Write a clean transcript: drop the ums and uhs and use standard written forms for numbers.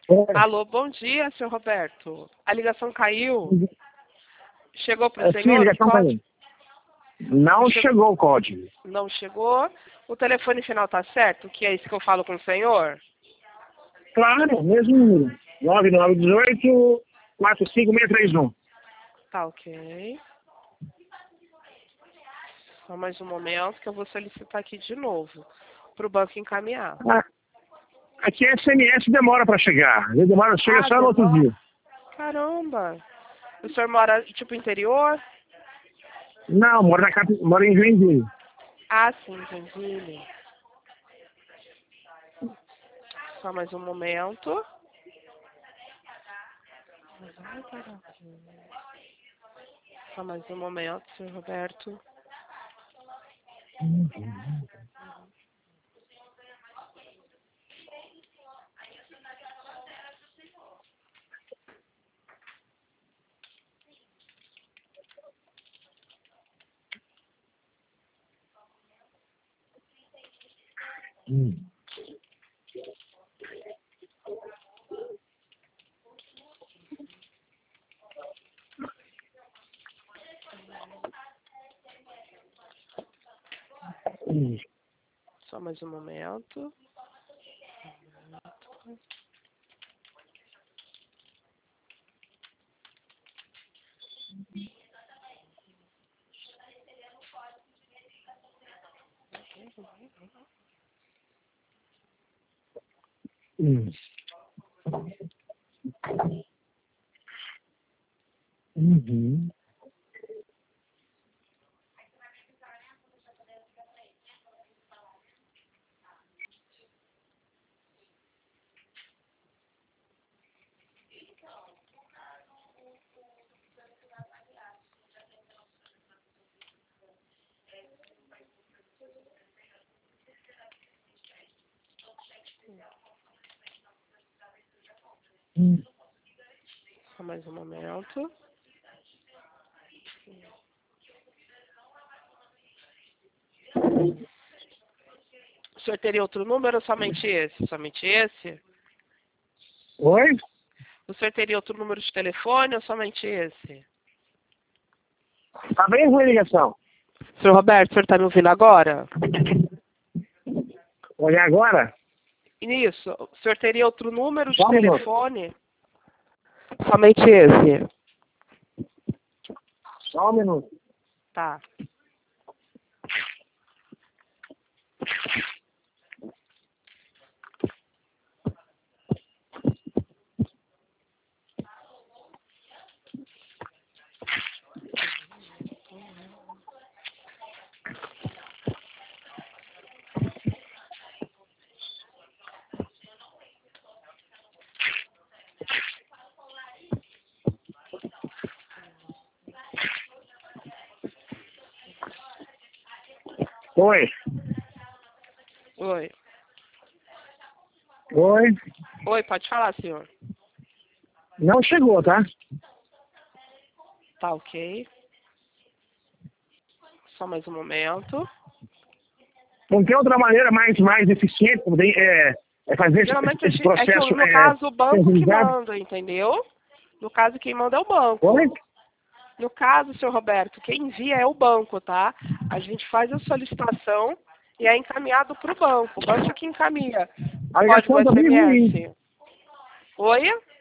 É, Alô, bom dia, senhor Roberto. A ligação caiu. Chegou para o sim, a senhor o ligação código? caiu. Não chegou o código. Não chegou. O telefone final tá certo? Que é isso que eu falo com o senhor? Claro, mesmo número. 9918 45631. Tá ok. Só mais um momento que eu vou solicitar aqui de novo para o banco encaminhar. Ah, aqui é SMS, demora para chegar. Às vezes demora, chega só no outro demora. dia. Caramba. O senhor mora, tipo, interior? Não, mora em Joinville. Ah, sim, Joinville. Só mais um momento. Só mais um momento, senhor Roberto. Só mais um momento. Uhum. Só mais um momento. O senhor teria outro número ou somente esse? Somente esse? Oi? O senhor teria outro número de telefone ou somente esse? Tá bem ruim a ligação. Senhor Roberto, o senhor está me ouvindo agora? Olha agora? Isso. O senhor teria outro número de Só um minuto. telefone? Somente esse. Só um minuto. Tá. Oi. Oi. Oi. Oi, pode falar, senhor. Não chegou, tá? Tá ok. Só mais um momento. Não tem outra maneira mais eficiente fazer Geralmente, esse é que processo no caso o banco que centralizado? manda, entendeu? No caso, quem manda é o banco. Oi? No caso, senhor Roberto, quem envia é o banco, tá? A gente faz a solicitação e é encaminhado para o banco. O banco que encaminha A o código ligação tá bem ruim. SMS. Oi?